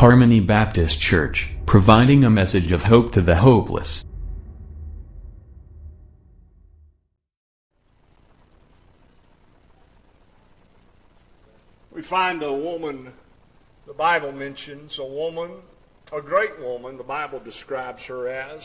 Harmony Baptist Church, providing a message of hope to the hopeless. We find a woman, the Bible mentions a woman, a great woman, the Bible describes her as.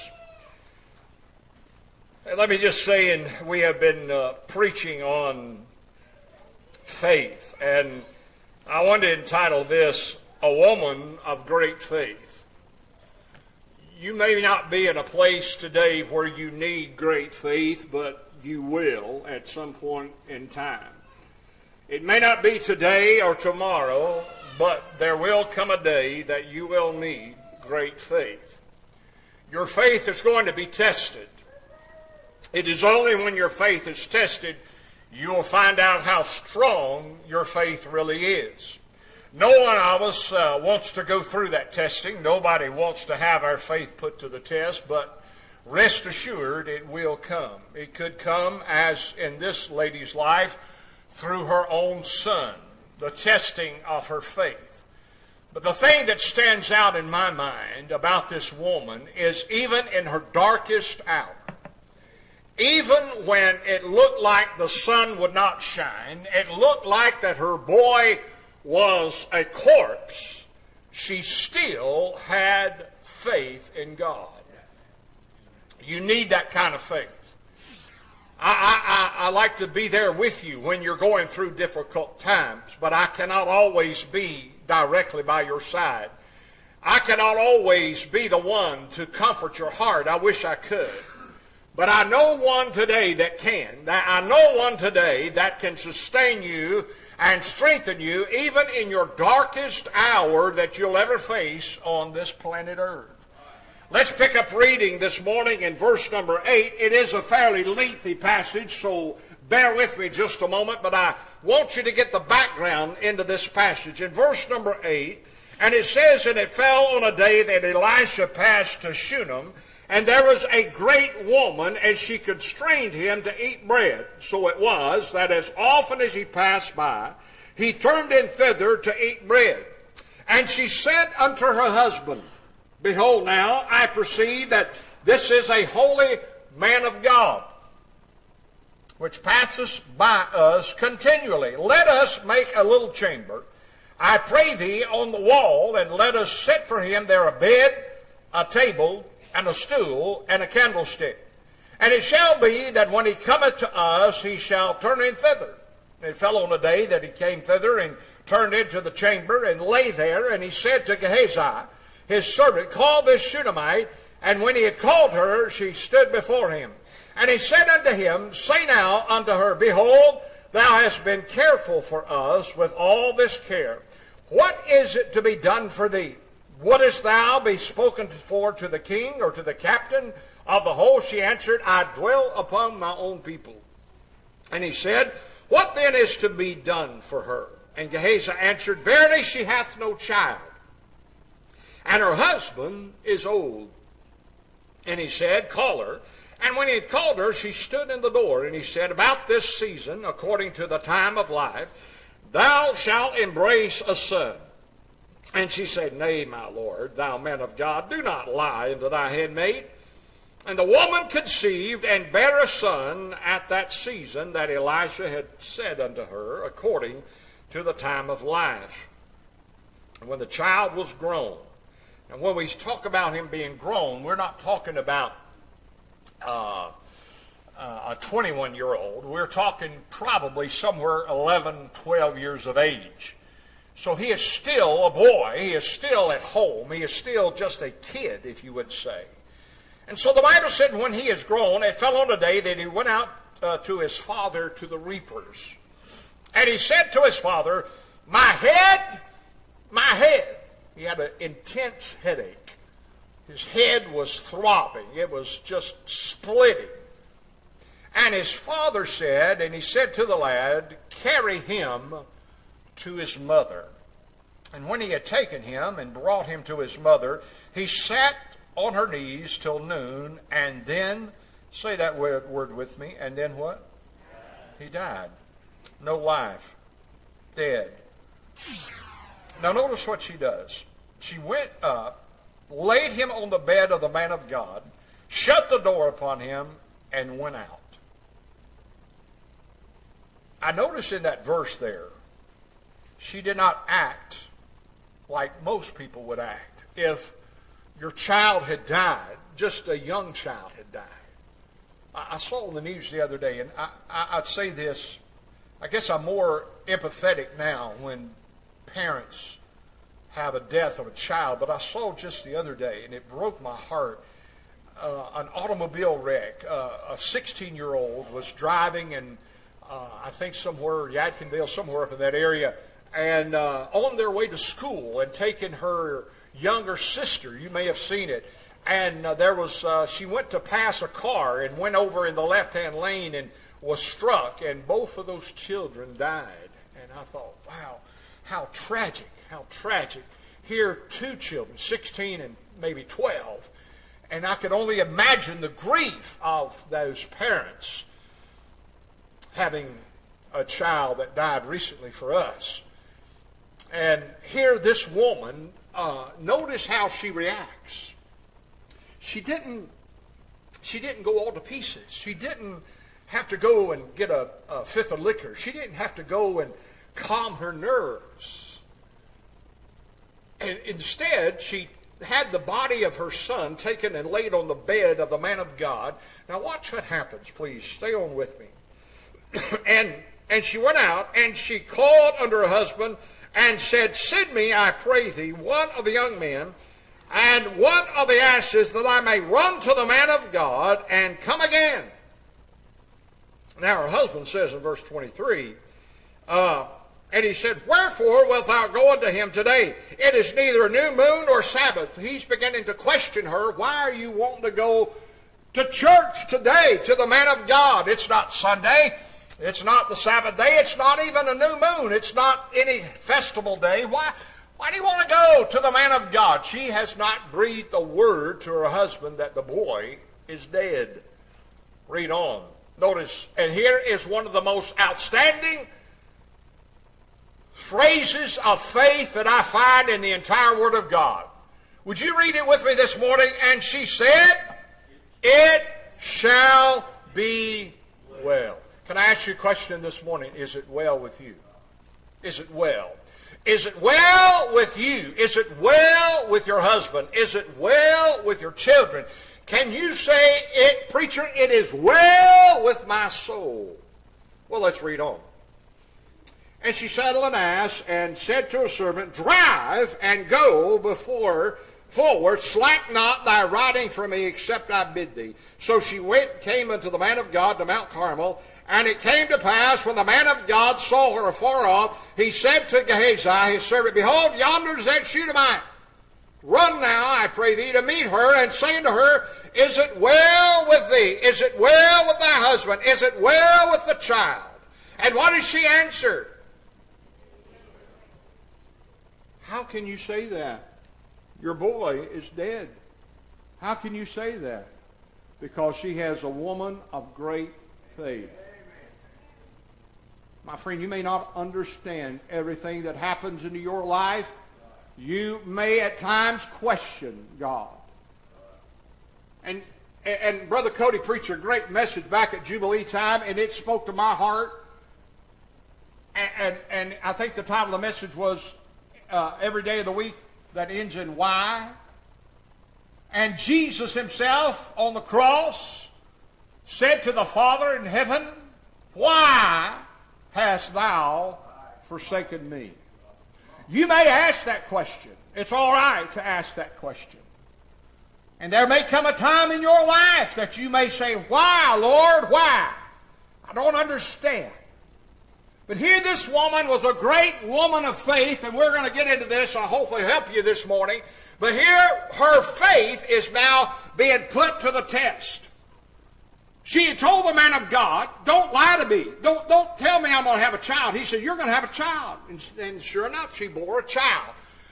And let me just say, and we have been preaching on faith, and I want to entitle this, A Woman of Great Faith. You may not be in a place today where you need great faith, but you will at some point in time. It may not be today or tomorrow, but there will come a day that you will need great faith. Your faith is going to be tested. It is only when your faith is tested you will find out how strong your faith really is. No one of us wants to go through that testing. Nobody wants to have our faith put to the test, but rest assured it will come. It could come, as in this lady's life, through her own son, the testing of her faith. But the thing that stands out in my mind about this woman is even in her darkest hour, even when it looked like the sun would not shine, it looked like that her boy was a corpse, she still had faith in God. You need that kind of faith. I like to be there with you when you're going through difficult times, but I cannot always be directly by your side. I cannot always be the one to comfort your heart. I wish I could. But I know one today that can. I know one today that can sustain you and strengthen you even in your darkest hour that you'll ever face on this planet Earth. Let's pick up reading this morning in verse number 8. It is a fairly lengthy passage, so bear with me just a moment, but I want you to get the background into this passage. In verse number 8, and it says, And it fell on a day that Elisha passed to Shunem, and there was a great woman, and she constrained him to eat bread. So it was that as often as he passed by, he turned in thither to eat bread. And she said unto her husband, Behold now, I perceive that this is a holy man of God, which passeth by us continually. Let us make a little chamber, I pray thee, on the wall, and let us set for him there a bed, a table, and a stool, and a candlestick. And it shall be that when he cometh to us, he shall turn in thither. And it fell on a day that he came thither, and turned into the chamber, and lay there. And he said to Gehazi, his servant, Call this Shunammite. And when he had called her, she stood before him. And he said unto him, Say now unto her, Behold, thou hast been careful for us with all this care. What is it to be done for thee? Wouldest thou be spoken for to the king or to the captain of the host? She answered, I dwell upon my own people. And he said, What then is to be done for her? And Gehazi answered, Verily she hath no child, and her husband is old. And he said, Call her. And when he had called her, she stood in the door. And he said, About this season, according to the time of life, thou shalt embrace a son. And she said, Nay, my lord, thou man of God, do not lie unto thy handmaid. And the woman conceived and bare a son at that season that Elisha had said unto her, according to the time of life. And when the child was grown, and when we talk about him being grown, we're not talking about a 21-year-old. We're talking probably somewhere 11, 12 years of age. So he is still a boy. He is still at home. He is still just a kid, if you would say. And so the Bible said when he is grown, it fell on a day that he went out to his father to the reapers. And he said to his father, My head, my head. He had an intense headache. His head was throbbing. It was just splitting. And his father said, and he said to the lad, Carry him to his mother. And when he had taken him and brought him to his mother, he sat on her knees till noon, and then, say that word with me, and then what? He died. No life. Dead. Now notice what she does. she went up, laid him on the bed of the man of God, shut the door upon him, and went out. I notice in that verse there, she did not act like most people would act. If your child had died, just a young child had died. I saw on the news the other day, and I'd say this, I guess I'm more empathetic now when parents have a death of a child, but I saw just the other day, and it broke my heart, an automobile wreck. A 16-year-old was driving, and I think somewhere, Yadkinville, somewhere up in that area, and on their way to school and taking her younger sister. You may have seen it. And she went to pass a car and went over in the left-hand lane and was struck, and both of those children died. And I thought, wow, how tragic, how tragic. Here, two children, 16 and maybe 12. And I could only imagine the grief of those parents having a child that died recently for us. And here this woman, notice how she reacts. She didn't go all to pieces. She didn't have to go and get a fifth of liquor. She didn't have to go and calm her nerves. And instead, she had the body of her son taken and laid on the bed of the man of God. Now watch what happens, please. Stay on with me. And she went out, and she called unto her husband, and said, Send me, I pray thee, one of the young men, and one of the asses, that I may run to the man of God, and come again. Now her husband says in verse 23, and he said, Wherefore wilt thou go unto him today? It is neither a new moon nor Sabbath. He's beginning to question her. Why are you wanting to go to church today, to the man of God? It's not Sunday. It's not the Sabbath day. It's not even a new moon. It's not any festival day. Why do you want to go to the man of God? She has not breathed a word to her husband that the boy is dead. Read on. Notice, and here is one of the most outstanding phrases of faith that I find in the entire Word of God. Would you read it with me this morning? And she said, It shall be well. Can I ask you a question this morning? Is it well with you? Is it well? Is it well with you? Is it well with your husband? Is it well with your children? Can you say, preacher, it is well with my soul? Well, let's read on. And she saddled an ass and said to her servant, Drive and go forward, slack not thy riding for me, except I bid thee. So she came unto the man of God to Mount Carmel. And it came to pass, when the man of God saw her afar off, he said to Gehazi, his servant, Behold, yonder is that Shunammite. Run now, I pray thee, to meet her, and say unto her, Is it well with thee? Is it well with thy husband? Is it well with the child? And what does she answer? How can you say that? Your boy is dead. How can you say that? Because she has a woman of great faith. My friend, you may not understand everything that happens into your life. You may at times question God. And Brother Cody preached a great message back at Jubilee time, and it spoke to my heart. And I think the title of the message was Every Day of the Week That Ends in Y. And Jesus himself on the cross said to the Father in heaven, Why hast thou forsaken me? You may ask that question. It's all right to ask that question. And there may come a time in your life that you may say, Why, Lord, why? I don't understand. But here this woman was a great woman of faith, and we're going to get into this. I'll hopefully help you this morning. But here her faith is now being put to the test. She had told the man of God, Don't lie to me. Don't tell me I'm going to have a child. He said, You're going to have a child. And sure enough, she bore a child.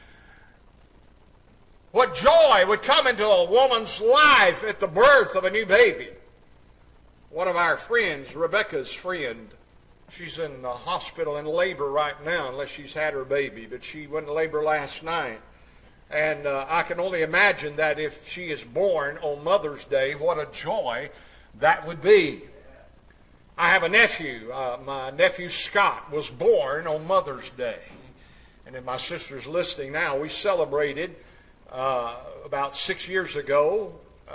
What joy would come into a woman's life at the birth of a new baby. One of our friends, Rebecca's friend, she's in the hospital in labor right now, unless she's had her baby, but she went in labor last night. And I can only imagine that if she is born on Mother's Day, what a joy that would be. I have a nephew. My nephew Scott was born on Mother's Day. And if my sister's listening now, we celebrated about 6 years ago.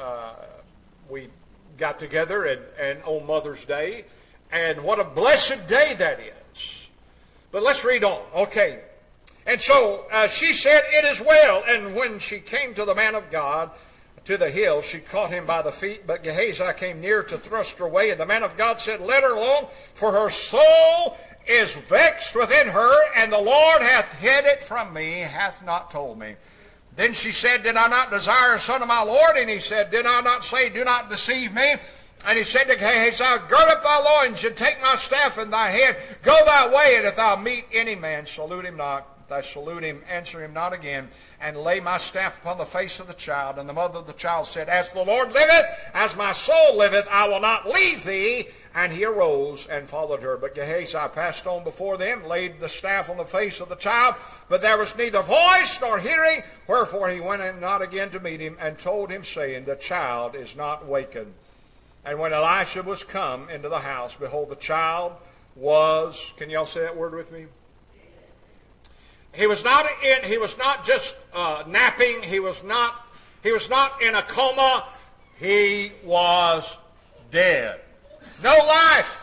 We got together and on Mother's Day. And what a blessed day that is. But let's read on. Okay. And so she said, "It is well." And when she came to the man of God, to the hill, she caught him by the feet. But Gehazi came near to thrust her away. And the man of God said, "Let her alone, for her soul is vexed within her, and the Lord hath hid it from me, hath not told me." Then she said, "Did I not desire a son of my Lord?" And he said, "Did I not say, do not deceive me?" And he said to Gehazi, "Gird up thy loins, and take my staff in thy hand. Go thy way, and if thou meet any man, salute him not. If thou salute him, answer him not again. And lay my staff upon the face of the child." And the mother of the child said, "As the Lord liveth, as my soul liveth, I will not leave thee." And he arose and followed her. But Gehazi passed on before them, laid the staff on the face of the child. But there was neither voice nor hearing. Wherefore he went in not again to meet him, and told him, saying, "The child is not wakened." And when Elisha was come into the house, behold, the child was, can y'all say that word with me? He was not just napping. He was not in a coma. He was dead. No life.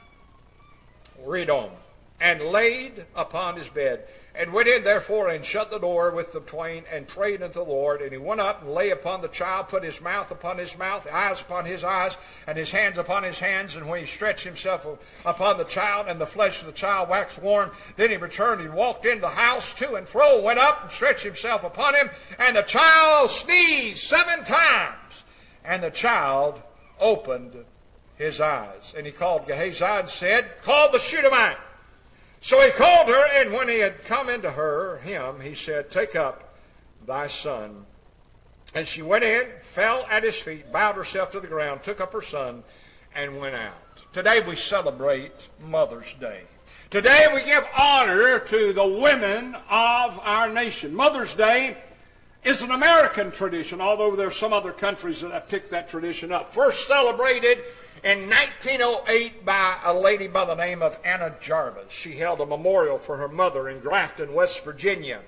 Read on. And laid upon his bed. And went in therefore and shut the door with them twain, and prayed unto the Lord. And he went up and lay upon the child, put his mouth upon his mouth, eyes upon his eyes, and his hands upon his hands. And when he stretched himself upon the child, and the flesh of the child waxed warm, then he returned and walked into the house to and fro, went up and stretched himself upon him. And the child sneezed 7 times. And the child opened his eyes. And he called Gehazi and said, "Call the Shunammite." So he called her, and when he had come into him, he said, "Take up thy son." And she went in, fell at his feet, bowed herself to the ground, took up her son, and went out. Today we celebrate Mother's Day. Today we give honor to the women of our nation. Mother's Day is an American tradition, although there are some other countries that have picked that tradition up. First celebrated in 1908 by a lady by the name of Anna Jarvis. She held a memorial for her mother in Grafton, West Virginia.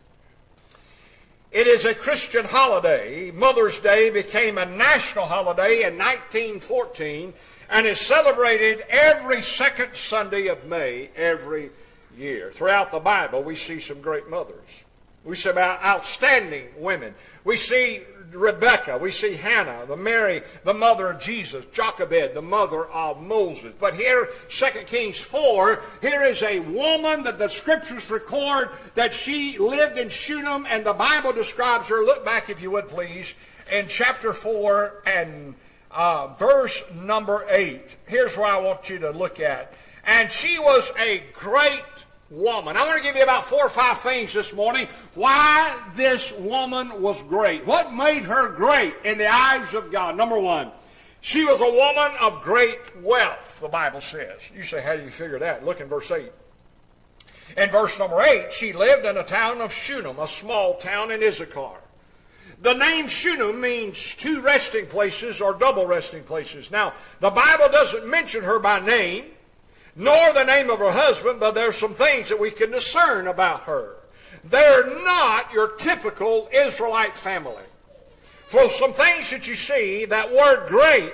It is a Christian holiday. Mother's Day became a national holiday in 1914 and is celebrated every second Sunday of May every year. Throughout the Bible, we see some great mothers. We see outstanding women. We see Rebecca, we see Hannah, Mary, the mother of Jesus, Jochebed, the mother of Moses. But here, 2 Kings 4, here is a woman that the scriptures record that she lived in Shunem, and the Bible describes her. Look back, if you would, please, in chapter 4 and verse number 8. Here's where I want you to look at. And she was a great woman. I want to give you about 4 or 5 things this morning why this woman was great. What made her great in the eyes of God? Number 1, she was a woman of great wealth, the Bible says. You say, how do you figure that? Look in verse 8. In verse number 8, she lived in a town of Shunem, a small town in Issachar. The name Shunem means 2 resting places or double resting places. Now, the Bible doesn't mention her by name, nor the name of her husband, but there's some things that we can discern about her. They're not your typical Israelite family. For some things that you see, that word great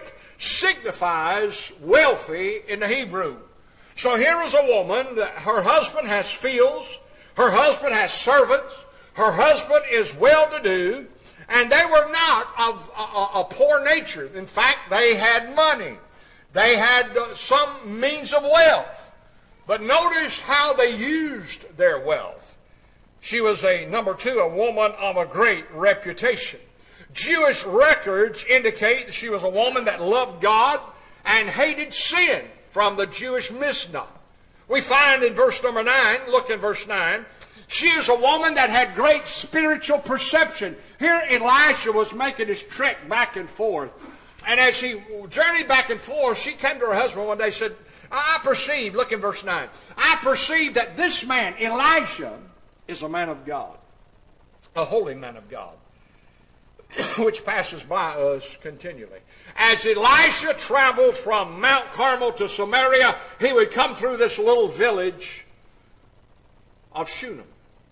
signifies wealthy in the Hebrew. So here is a woman, her husband has fields, her husband has servants, her husband is well-to-do, and they were not of a poor nature. In fact, they had money. They had some means of wealth. But notice how they used their wealth. She was number 2, a woman of a great reputation. Jewish records indicate that she was a woman that loved God and hated sin from the Jewish Mishnah. We find in verse number 9, look in verse 9, she is a woman that had great spiritual perception. Here Elisha was making his trek back and forth. And as she journeyed back and forth, she came to her husband one day and said, I perceive, look in verse 9, I perceive that this man, Elisha, is a man of God. a holy man of God, which passes by us continually. As Elisha traveled from Mount Carmel to Samaria, he would come through this little village of Shunem.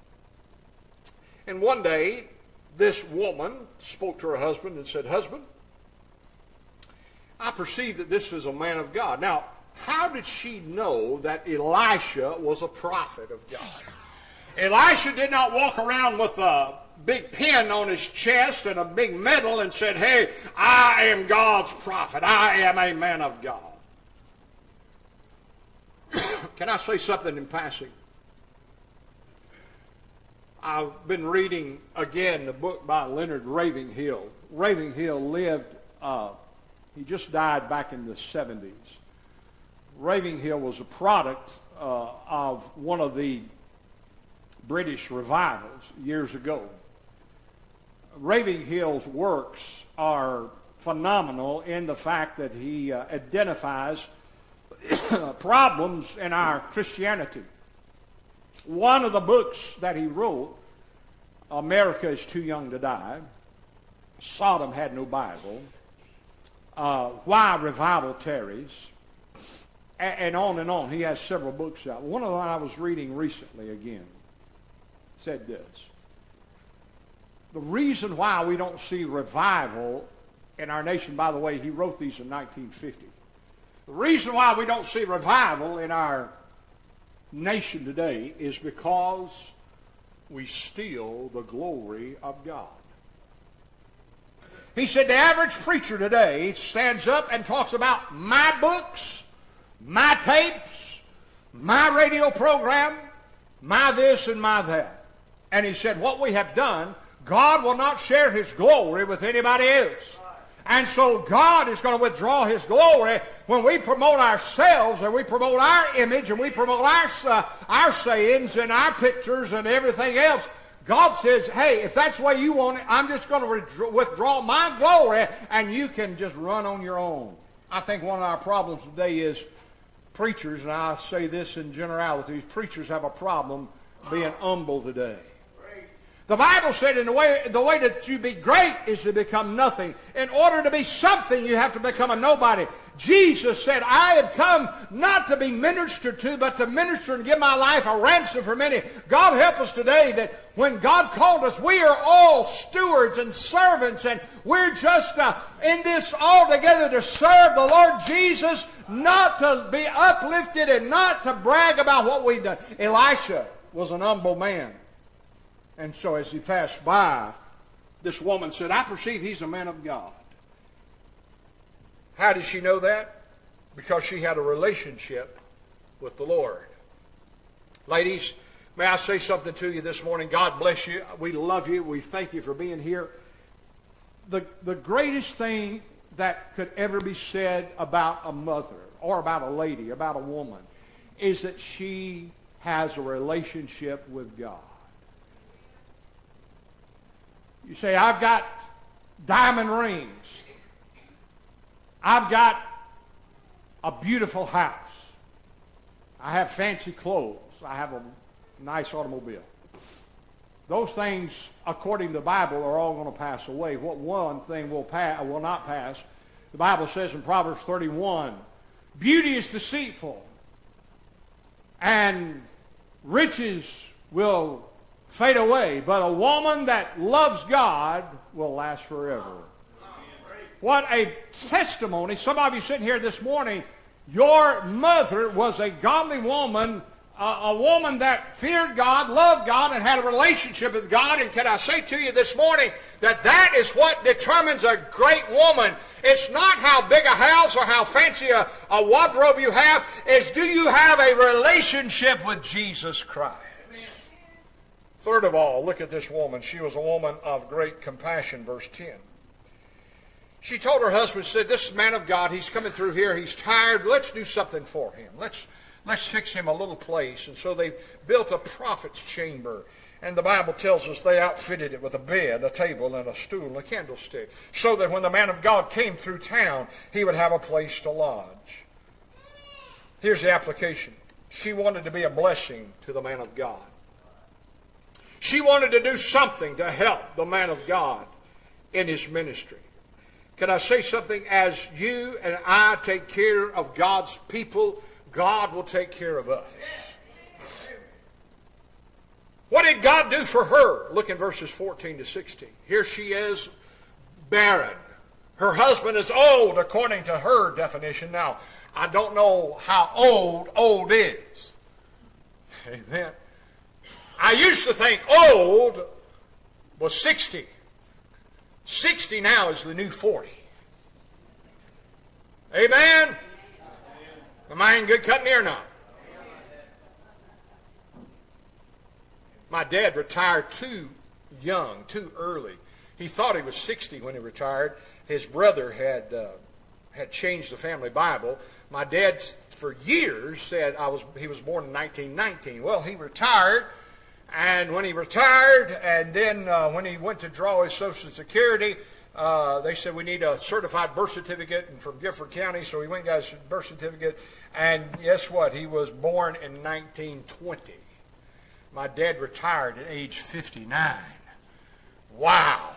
And one day, this woman spoke to her husband and said, "Husband, I perceive that this is a man of God." Now, how did she know that Elisha was a prophet of God? Elisha did not walk around with a big pin on his chest and a big medal and said, "Hey, I am God's prophet. I am a man of God." Can I say something in passing? I've been reading again the book by Leonard Ravenhill. Ravenhill lived, he just died back in the 70s. Ravenhill was a product of one of the British revivals years ago. Ravenhill's works are phenomenal in the fact that he identifies problems in our Christianity. One of the books that he wrote, America is Too Young to Die, Sodom Had No Bible, Why Revival Tarries, and on and on. He has several books out. One of them I was reading recently again said this: the reason why we don't see revival in our nation, by the way, he wrote these in 1950. The reason why we don't see revival in our nation today is because we steal the glory of God. He said the average preacher today stands up and talks about my books, my tapes, my radio program, my this and my that. And he said what we have done, God will not share his glory with anybody else. And so God is going to withdraw his glory when we promote ourselves and we promote our image and we promote our sayings and our pictures and everything else. God says, hey, if that's the way you want it, I'm just going to withdraw my glory and you can just run on your own. I think one of our problems today is preachers, and I say this in generalities, preachers have a problem being humble today. The Bible said the way that you be great is to become nothing. In order to be something, you have to become a nobody. Jesus said, I have come not to be ministered to, but to minister and give my life a ransom for many. God help us today that when God called us, we are all stewards and servants, and we're just in this all together to serve the Lord Jesus, not to be uplifted and not to brag about what we've done. Elisha was an humble man. And so as he passed by, this woman said, I perceive he's a man of God. How did she know that? Because she had a relationship with the Lord. Ladies, may I say something to you this morning? God bless you. We love you. We thank you for being here. The greatest thing that could ever be said about a mother or about a lady, about a woman, is that she has a relationship with God. You say, I've got diamond rings. I've got a beautiful house. I have fancy clothes. I have a nice automobile. Those things, according to the Bible, are all going to pass away. What one thing will not pass, the Bible says in Proverbs 31, beauty is deceitful, and riches will fade away, but a woman that loves God will last forever. What a testimony. Some of you sitting here this morning, your mother was a godly woman, a woman that feared God, loved God, and had a relationship with God. And can I say to you this morning that that is what determines a great woman. It's not how big a house or how fancy a wardrobe you have. It's do you have a relationship with Jesus Christ? Third of all, look at this woman. She was a woman of great compassion, verse 10. She told her husband, said, this man of God, he's coming through here, he's tired, let's do something for him. Let's fix him a little place. And so they built a prophet's chamber. And the Bible tells us they outfitted it with a bed, a table, and a stool, and a candlestick, so that when the man of God came through town, he would have a place to lodge. Here's the application. She wanted to be a blessing to the man of God. She wanted to do something to help the man of God in his ministry. Can I say something? As you and I take care of God's people, God will take care of us. What did God do for her? Look in verses 14 to 16. Here she is, barren. Her husband is old, according to her definition. Now, I don't know how old is. Amen. I used to think old was 60. 60 now is the new 40. Amen? Am I in good company or not? My dad retired too young, too early. He thought he was 60 when he retired. His brother had changed the family Bible. My dad, for years, said he was born in 1919. Well, he retired, and when he retired, and then when he went to draw his Social Security, they said, we need a certified birth certificate from Gifford County, so he went and got his birth certificate, and guess what? He was born in 1920. My dad retired at age 59. Wow.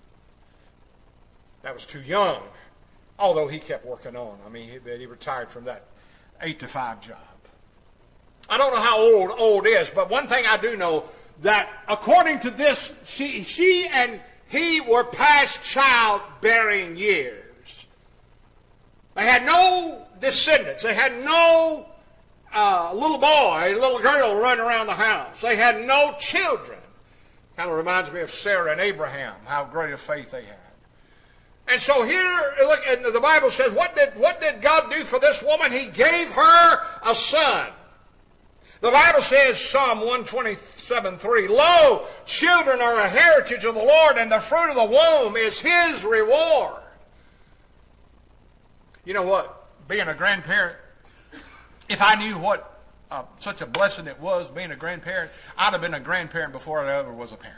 That was too young. Although he kept working on. I mean, he retired from that 8-to-5 job. I don't know how old is, but one thing I do know, that according to this, she and he were past childbearing years. They had no descendants. They had no little boy, little girl running around the house. They had no children. Kind of reminds me of Sarah and Abraham, how great a faith they had. And so here, look, and the Bible says, what did God do for this woman? He gave her a son. The Bible says, Psalm 127:3, lo, children are a heritage of the Lord, and the fruit of the womb is His reward. You know what? Being a grandparent, if I knew what such a blessing it was being a grandparent, I'd have been a grandparent before I ever was a parent.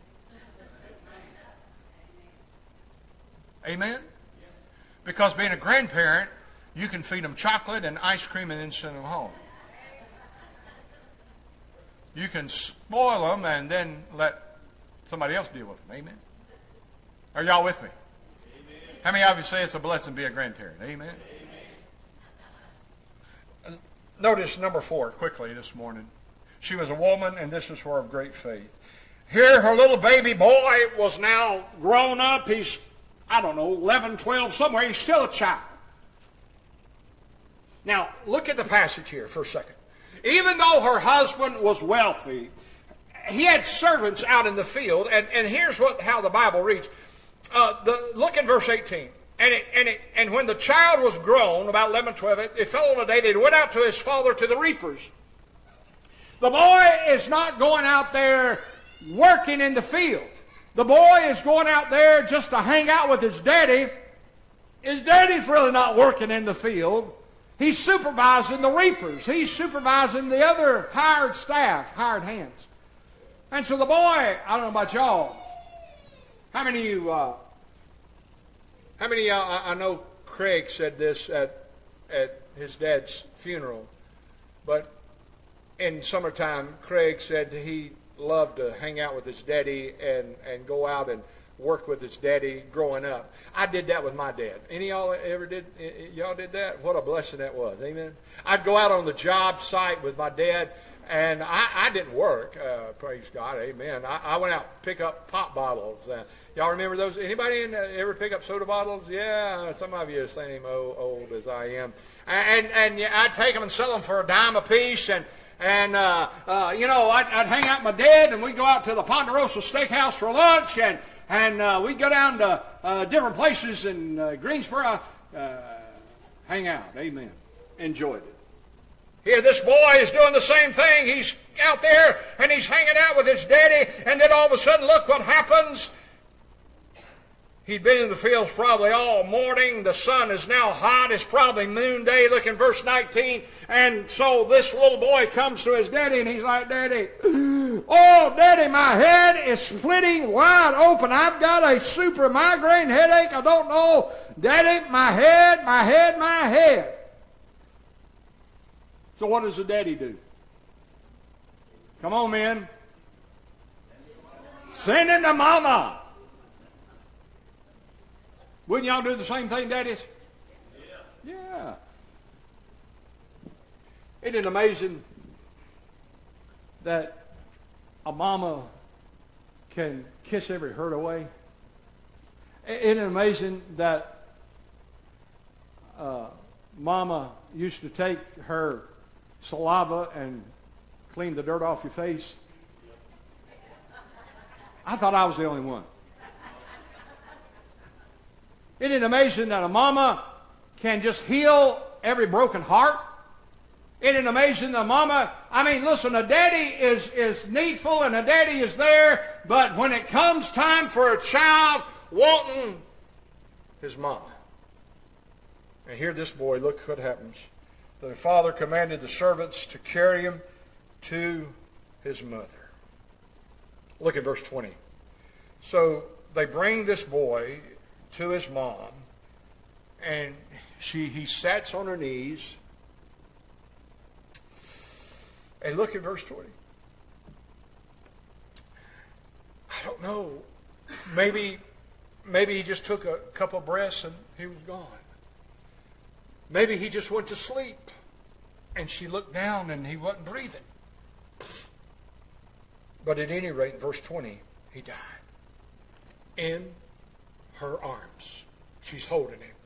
Amen? Because being a grandparent, you can feed them chocolate and ice cream and then send them home. You can spoil them and then let somebody else deal with them. Amen? Are y'all with me? Amen. How many of you say it's a blessing to be a grandparent? Amen? Amen. Notice number 4 quickly this morning. She was a woman, and this is her of great faith. Here her little baby boy was now grown up. He's, 11, 12, somewhere. He's still a child. Now, look at the passage here for a second. Even though her husband was wealthy, he had servants out in the field, and here's how the Bible reads. Look in verse 18. And when the child was grown, about 11, 12, it fell on a day they went out to his father to the reapers. The boy is not going out there working in the field. The boy is going out there just to hang out with his daddy. His daddy's really not working in the field. He's supervising the reapers. He's supervising the other hired staff, hired hands. And so the boy, I don't know about y'all, how many of you, I know Craig said this at his dad's funeral, but in summertime, Craig said he loved to hang out with his daddy and go out and work with his daddy growing up. I did that with my dad. Any of y'all ever did? Y'all did that? What a blessing that was. Amen. I'd go out on the job site with my dad, and I didn't work. Praise God. Amen. I went out to pick up pop bottles. Y'all remember those? Anybody ever pick up soda bottles? Yeah, some of you are the same old as I am. And I'd take them and sell them for a dime a piece, and I'd hang out with my dad, and we'd go out to the Ponderosa Steakhouse for lunch, and we'd go down to different places in Greensboro, hang out. Amen. Enjoyed it. Here, this boy is doing the same thing. He's out there, and he's hanging out with his daddy, and then all of a sudden, look what happens. He'd been in the fields probably all morning. The sun is now hot. It's probably noon day. Look in verse 19. And so this little boy comes to his daddy, and he's like, Daddy, oh, Daddy, my head is splitting wide open. I've got a super migraine headache. I don't know. Daddy, my head. So what does the daddy do? Come on, men. Send him to Mama. Wouldn't y'all do the same thing, daddies? Yeah. Isn't it amazing that a mama can kiss every hurt away? Isn't it amazing that mama used to take her saliva and clean the dirt off your face? I thought I was the only one. Isn't it amazing that a mama can just heal every broken heart? Isn't it amazing that a mama, listen, a daddy is needful and a daddy is there, but when it comes time for a child wanting his mama. And here this boy, look what happens. The father commanded the servants to carry him to his mother. Look at verse 20. So they bring this boy to his mom, and he sits on her knees. And look at verse 20. I don't know. Maybe he just took a couple of breaths and he was gone. Maybe he just went to sleep and she looked down and he wasn't breathing. But at any rate, in verse 20, he died. In her arms. She's holding him.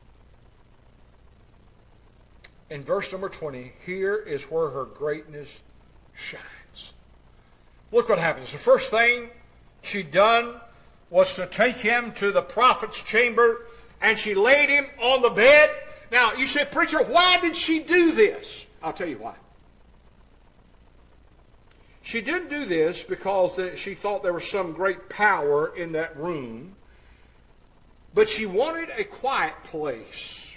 In verse number 20, here is where her greatness shines. Look what happens. The first thing she done was to take him to the prophet's chamber, and she laid him on the bed. Now, you say, preacher, why did she do this? I'll tell you why. She didn't do this because she thought there was some great power in that room, but she wanted a quiet place.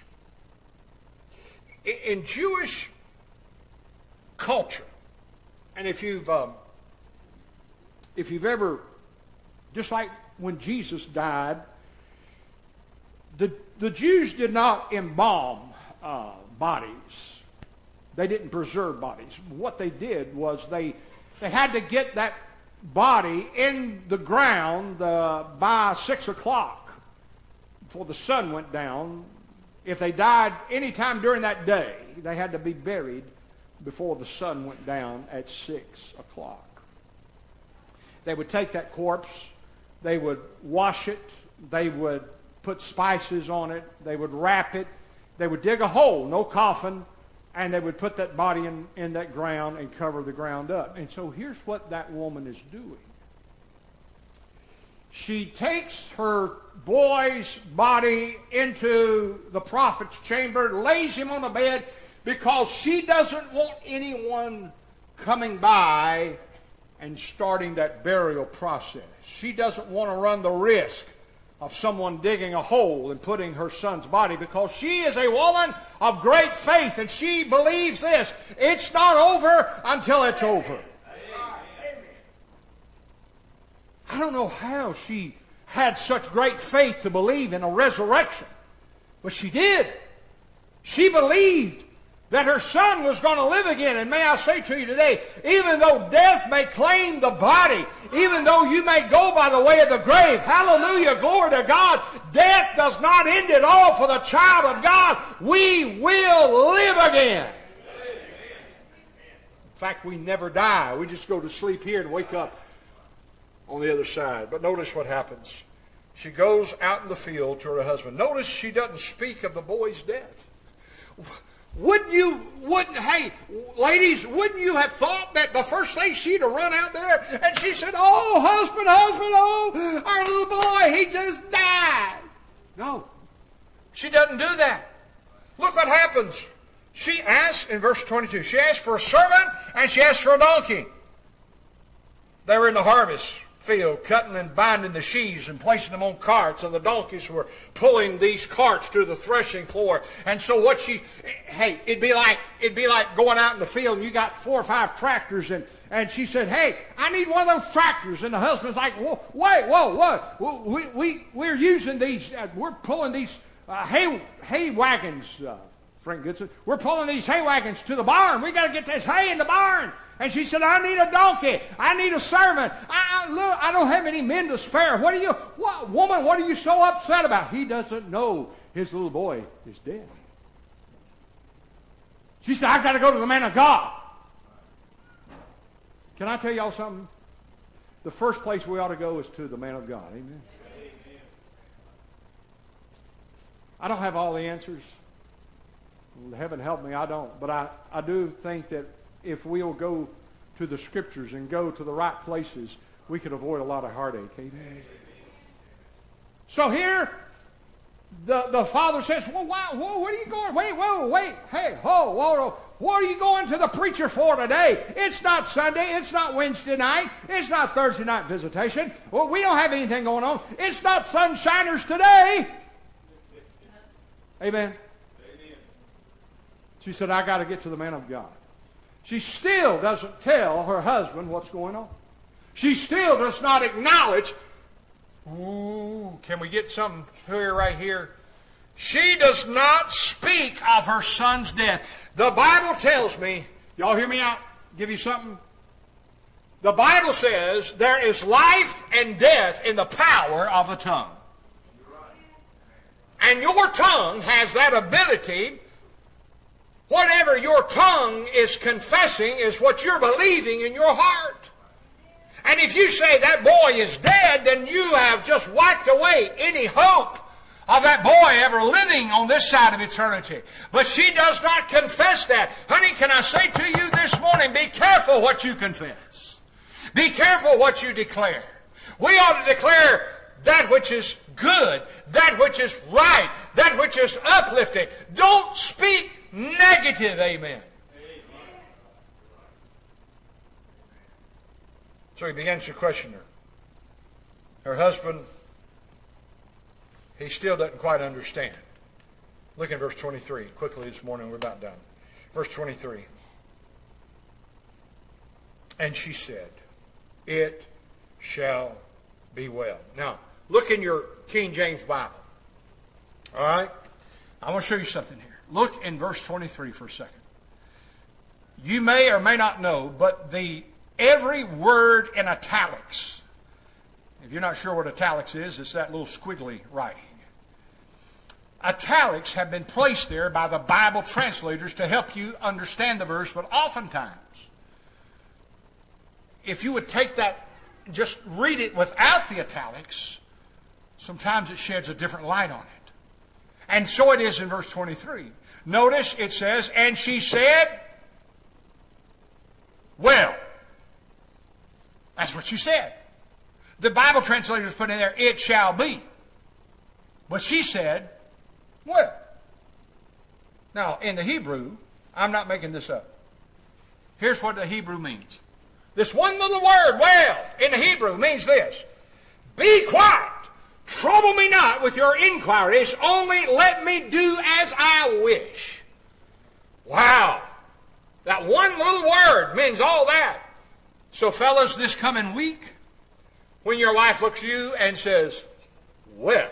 In Jewish culture, and if you've ever, just like when Jesus died, the Jews did not embalm bodies. They didn't preserve bodies. What they did was they had to get that body in the ground by 6 o'clock before the sun went down. If they died any time during that day, they had to be buried before the sun went down at 6 o'clock. They would take that corpse, they would wash it, they would put spices on it, they would wrap it, they would dig a hole, no coffin, and they would put that body in that ground and cover the ground up. And so here's what that woman is doing. She takes her boy's body into the prophet's chamber, lays him on the bed, because she doesn't want anyone coming by and starting that burial process. She doesn't want to run the risk of someone digging a hole and putting her son's body, because she is a woman of great faith, and she believes this: it's not over until it's over. I don't know how she had such great faith to believe in a resurrection, but she did. She believed that her son was going to live again. And may I say to you today, even though death may claim the body, even though you may go by the way of the grave, hallelujah, glory to God, death does not end it all for the child of God. We will live again. In fact, we never die. We just go to sleep here and wake up on the other side. But notice what happens. She goes out in the field to her husband. Notice she doesn't speak of the boy's death. Hey, ladies, wouldn't you have thought that the first thing she'd have run out there and she said, oh, husband, oh, our little boy, he just died. No, she doesn't do that. Look what happens. She asks, in verse 22, she asked for a servant and she asked for a donkey. They were in the harvest field, cutting and binding the sheaves and placing them on carts, and the donkeys were pulling these carts to the threshing floor. And so it'd be like going out in the field and you got 4 or 5 tractors, and she said, hey, I need one of those tractors. And the husband's like, we're using these, we're pulling these hay wagons Frank Goodson, we're pulling these hay wagons to the barn. We got to get this hay in the barn. And she said, I need a donkey. I need a servant. I don't have any men to spare. Woman, what are you so upset about? He doesn't know his little boy is dead. She said, I've got to go to the man of God. Can I tell y'all something? The first place we ought to go is to the man of God. Amen. I don't have all the answers. Heaven help me, I don't. But I do think that if we'll go to the Scriptures and go to the right places, we could avoid a lot of heartache. Amen. So here, the father says, well, where are you going? Wait. Hey, whoa. What are you going to the preacher for today? It's not Sunday. It's not Wednesday night. It's not Thursday night visitation. Well, we don't have anything going on. It's not sunshiners today. Amen. She said, I got to get to the man of God. She still doesn't tell her husband what's going on. She still does not acknowledge, ooh, can we get something here right here? She does not speak of her son's death. The Bible tells me, y'all hear me out? Give you something? The Bible says there is life and death in the power of the tongue. And your tongue has that ability. Whatever your tongue is confessing is what you're believing in your heart. And if you say that boy is dead, then you have just wiped away any hope of that boy ever living on this side of eternity. But she does not confess that. Honey, can I say to you this morning, be careful what you confess. Be careful what you declare. We ought to declare that which is good, that which is right, that which is uplifting. Don't speak negative, amen. So he begins to question her. Her husband, he still doesn't quite understand. Look at verse 23. Quickly this morning, we're about done. Verse 23. And she said, it shall be well. Now, look in your King James Bible. All right? I want to show you something here. Look in verse 23 for a second. You may or may not know, but every word in italics, if you're not sure what italics is, it's that little squiggly writing. Italics have been placed there by the Bible translators to help you understand the verse, but oftentimes, if you would take that, just read it without the italics, sometimes it sheds a different light on it. And so it is in verse 23. Notice it says, and she said, well. That's what she said. The Bible translators put in there, it shall be. But she said, well. Now, in the Hebrew, I'm not making this up. Here's what the Hebrew means. This one little word, well, in the Hebrew means this. Be quiet. Trouble me not with your inquiries. Only let me do as I wish. Wow. That one little word means all that. So fellas, this coming week, when your wife looks at you and says, well,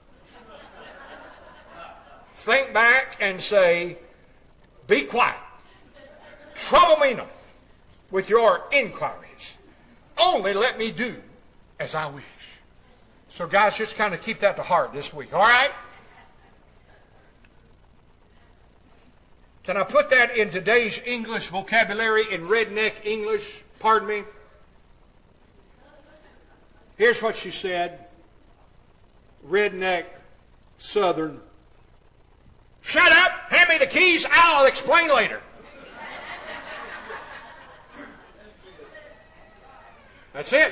think back and say, be quiet. Trouble me not with your inquiries. Only let me do as I wish. So guys, just kind of keep that to heart this week, all right? Can I put that in today's English vocabulary, in redneck English? Pardon me. Here's what she said. Redneck, Southern. Shut up! Hand me the keys. I'll explain later. That's it.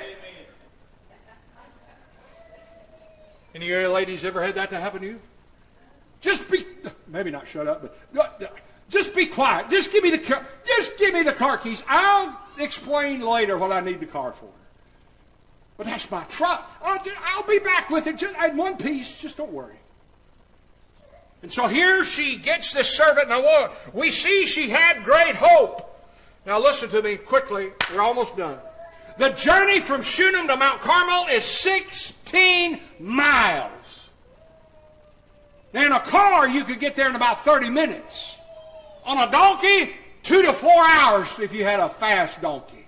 Any of you ladies ever had that to happen to you? Just be, maybe not shut up, but just be quiet. Just give me the car keys. I'll explain later what I need the car for. But that's my truck. I'll be back with it just in one piece. Just don't worry. And so here she gets this servant. Now we see she had great hope. Now listen to me quickly. We're almost done. The journey from Shunem to Mount Carmel is 16 miles. Now, in a car, you could get there in about 30 minutes. On a donkey, 2 to 4 hours if you had a fast donkey.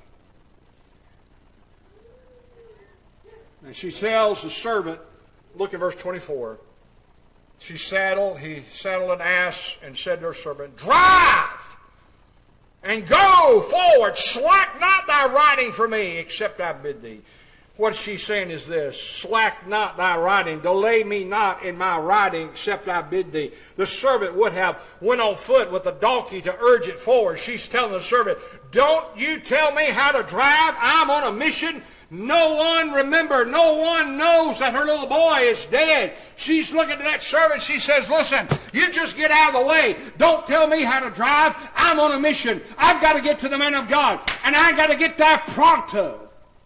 And she tells the servant, look at verse 24. He saddled an ass and said to her servant, drive and go forward. Slack not thy riding for me, except I bid thee. What she's saying is this: slack not thy riding, delay me not in my riding, except I bid thee. The servant would have went on foot with the donkey to urge it forward. She's telling the servant, don't you tell me how to drive. I'm on a mission. No one knows that her little boy is dead. She's looking at that servant. She says, listen, you just get out of the way. Don't tell me how to drive. I'm on a mission. I've got to get to the man of God, and I've got to get there pronto.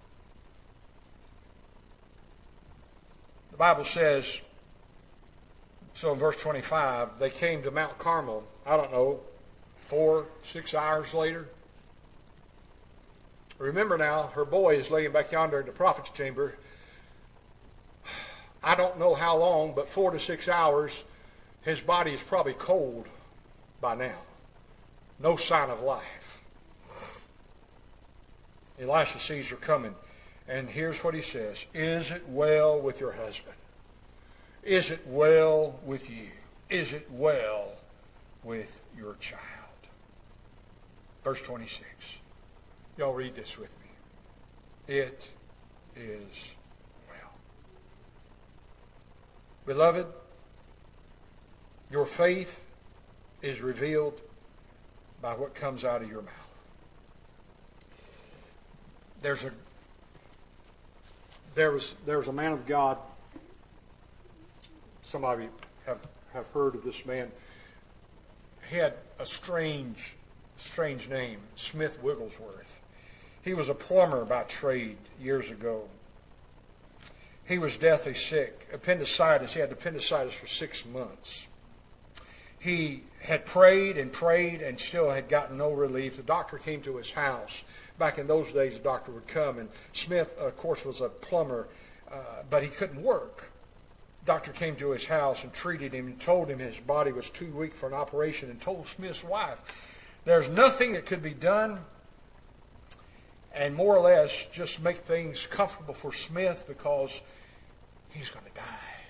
The Bible says, so in verse 25, they came to Mount Carmel, 4-6 hours later. Remember now, her boy is laying back yonder in the prophet's chamber. I don't know how long, but 4 to 6 hours, his body is probably cold by now. No sign of life. Elisha sees her coming. And here's what he says: is it well with your husband? Is it well with you? Is it well with your child? Verse 26. Y'all read this with me. It is well. Beloved, your faith is revealed by what comes out of your mouth. There was a man of God. Somebody have heard of this man. He had a strange name, Smith Wigglesworth. He was a plumber by trade years ago. He was deathly sick. Appendicitis. He had appendicitis for 6 months. He had prayed and still had gotten no relief. The doctor came to his house. Back in those days, the doctor would come, and Smith, of course, was a plumber, but he couldn't work. The doctor came to his house and treated him and told him his body was too weak for an operation, and told Smith's wife there's nothing that could be done, and more or less just make things comfortable for Smith because he's going to die.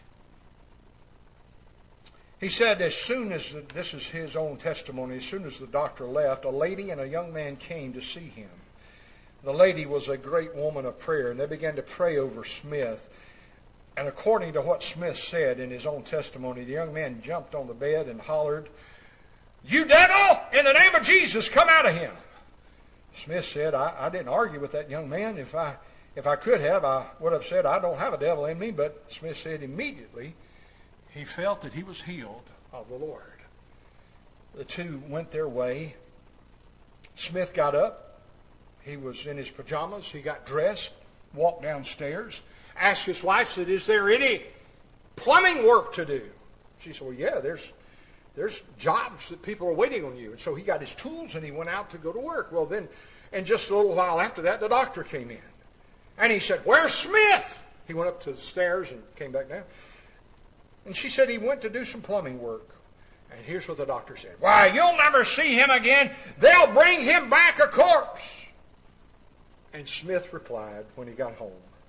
He said as soon as, this is his own testimony, as soon as the doctor left, a lady and a young man came to see him. The lady was a great woman of prayer, and they began to pray over Smith. And according to what Smith said in his own testimony, the young man jumped on the bed and hollered, "You devil, in the name of Jesus, come out of him." Smith said, I didn't argue with that young man. If I could have, I would have said, I don't have a devil in me. But Smith said immediately he felt that he was healed of the Lord. The two went their way. Smith got up. He was in his pajamas. He got dressed, walked downstairs, asked his wife, said, "Is there any plumbing work to do?" She said, "Well, yeah, there's jobs that people are waiting on you." And so he got his tools and he went out to go to work. Well, then, and just a little while after that, the doctor came in. And he said, "Where's Smith?" He went up to the stairs and came back down. And she said he went to do some plumbing work. And here's what the doctor said: "Why, you'll never see him again. They'll bring him back a corpse." And Smith replied when he got home,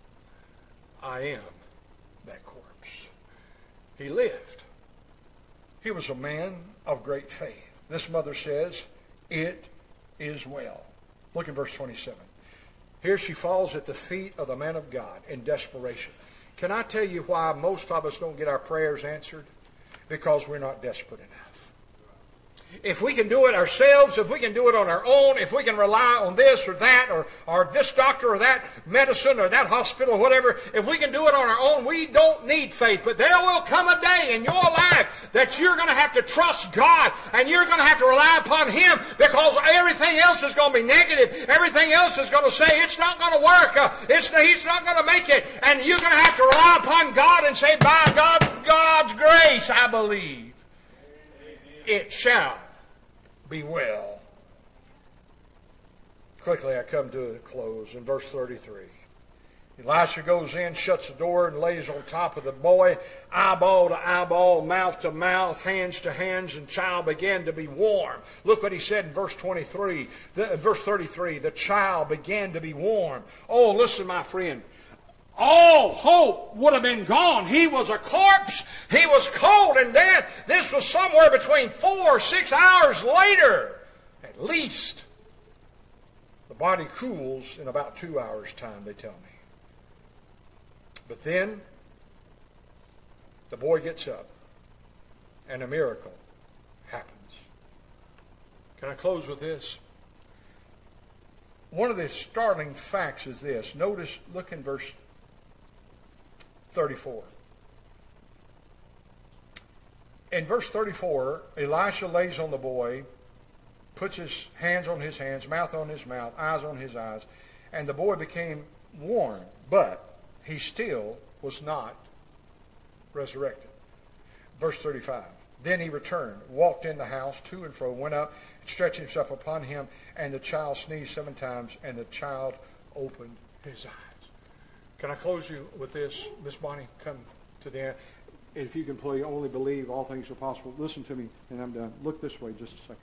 "I am that corpse." He lived. He was a man of great faith. This mother says, "It is well." Look at verse 27. Here she falls at the feet of the man of God in desperation. Can I tell you why most of us don't get our prayers answered? Because we're not desperate enough. If we can do it ourselves, if we can do it on our own, if we can rely on this or that or this doctor or that medicine or that hospital or whatever, if we can do it on our own, we don't need faith. But there will come a day in your life that you're going to have to trust God and you're going to have to rely upon Him, because everything else is going to be negative. Everything else is going to say it's not going to work. He's not going to make it. And you're going to have to rely upon God and say, by God's grace, I believe it shall be well. Quickly, I come to a close in verse 33. Elisha goes in, shuts the door, and lays on top of the boy, eyeball to eyeball, mouth to mouth, hands to hands, and child began to be warm. Look what he said in verse 33. Verse 33, the child began to be warm. Oh, listen, my friend. All hope would have been gone. He was a corpse. He was cold in death. This was somewhere between 4 or 6 hours later, at least. The body cools in about 2 hours' time, they tell me. But then, the boy gets up, and a miracle happens. Can I close with this? One of the startling facts is this. Notice, look in verse 34. In verse 34, Elisha lays on the boy, puts his hands on his hands, mouth on his mouth, eyes on his eyes, and the boy became warm, but he still was not resurrected. Verse 35. Then he returned, walked in the house to and fro, went up, and stretched himself upon him, and the child sneezed 7 times, and the child opened his eyes. Can I close you with this? Miss Bonnie, come to the end. If you can play Only Believe, All Things Are Possible. Listen to me, and I'm done. Look this way just a second.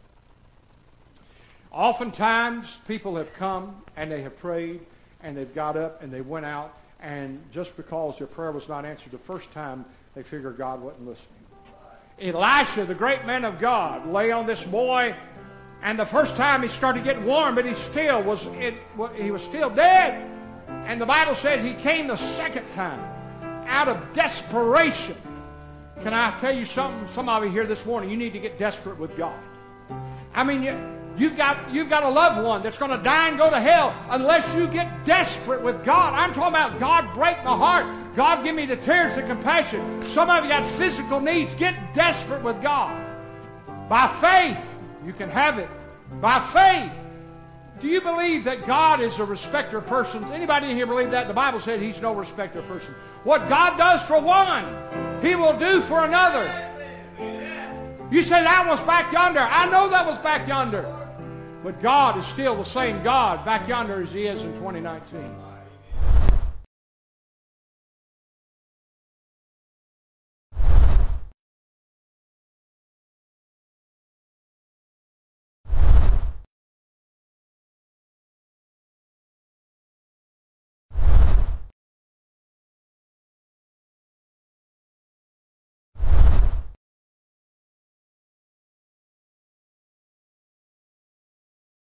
Oftentimes, people have come, and they have prayed, and they've got up, and they went out, and just because their prayer was not answered the first time, they figured God wasn't listening. Elisha, the great man of God, lay on this boy, and the first time he started getting warm, but he was still dead. And the Bible said he came the second time out of desperation. Can I tell you something? Some of you here this morning, you need to get desperate with God. I mean, you've got a loved one that's going to die and go to hell unless you get desperate with God. I'm talking about God break my heart. God give me the tears of compassion. Some of you got physical needs. Get desperate with God. By faith, you can have it. By faith. Do you believe that God is a respecter of persons? Anybody in here believe that? The Bible said He's no respecter of persons. What God does for one, He will do for another. You say that was back yonder. I know that was back yonder. But God is still the same God back yonder as He is in 2019.